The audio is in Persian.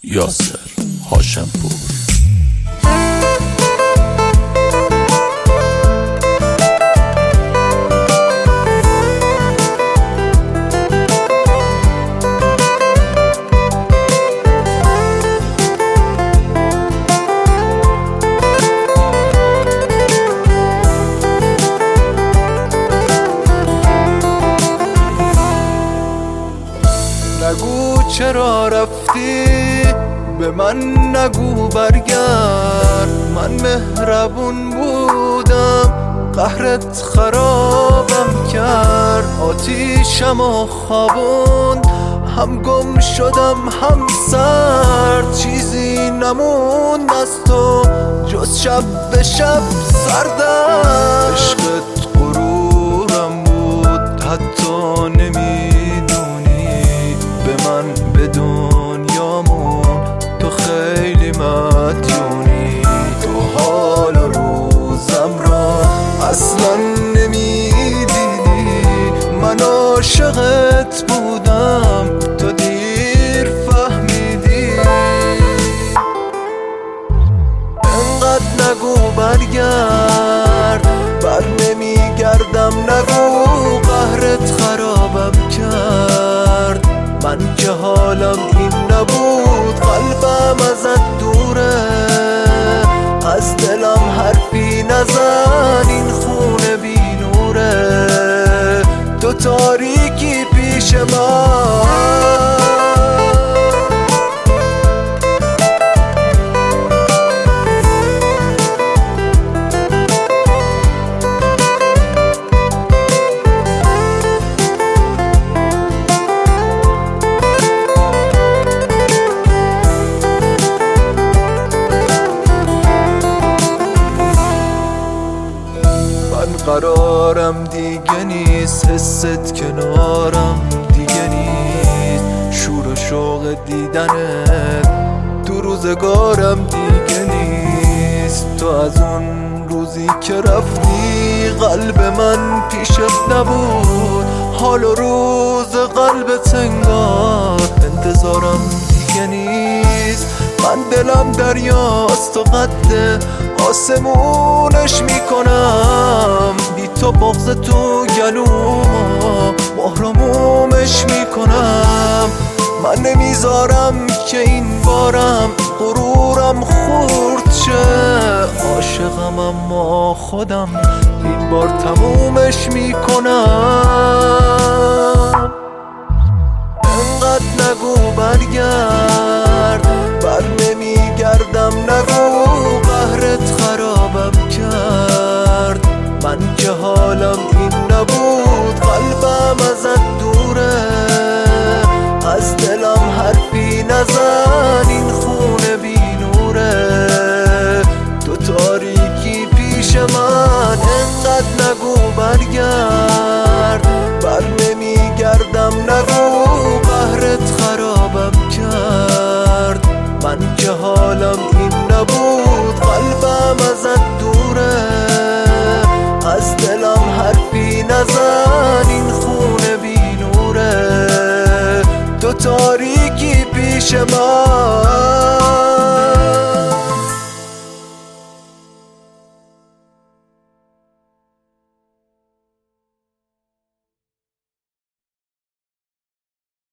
یاسر هاشمپور. نگو چرا رفتی، به من نگو برگرد. من مهربون بودم، قهرت خرابم کرد. آتیشم و خوابوند، هم گم شدم هم سرد. چیزی نموند از تو جز شب به شب سردم. عشقت غرورم بود، حتی نمیدونی به من به دنیامون تو خیلی مدیونی. تو حال و روزم را اصلا نمیدیدی. من عاشقت بودم، تو دیر فهمیدی. انقدر نگو برگرد، بر نمیگردم. نگو قهرت خرابم کرد. من که حالم این نبود، قلبم ازت دوره. از دلم حرفی نزن، این خونه بی نوره. تو تاریکی پیش من. قرارم دیگه نیست، حست کنارم دیگه نیست. شور و شوق دیدنت تو روزگارم دیگه نیست. تو از اون روزی که رفتی قلب من پیشت نبود. حال و روز قلبت انگار انتظارم دیگه نیست. من دلم دریاست و قد آسمونش میکنم. بی تو بغض تو گلومو محرمومش میکنم. من نمیذارم که این بارم غرورم خورد شه. عاشقم اما خودم این بار تمومش میکنم. انقدر نگو برگرد، بر نمیگردم. نگو قهرت خرابم کرد. من که حالم این نبود، قلبم ازت دوره. از دلم حرفی نزن، این خونه بی نوره. تو تاریکی پیش من. انقدر نگو برگرد، بر نمیگردم. نگو قهرت خرابم کرد. من که حالم این نبود، قلبم ازت دوره. از دلم حرفی نزن، این خونه بی نوره. تو تاریکی پیش من.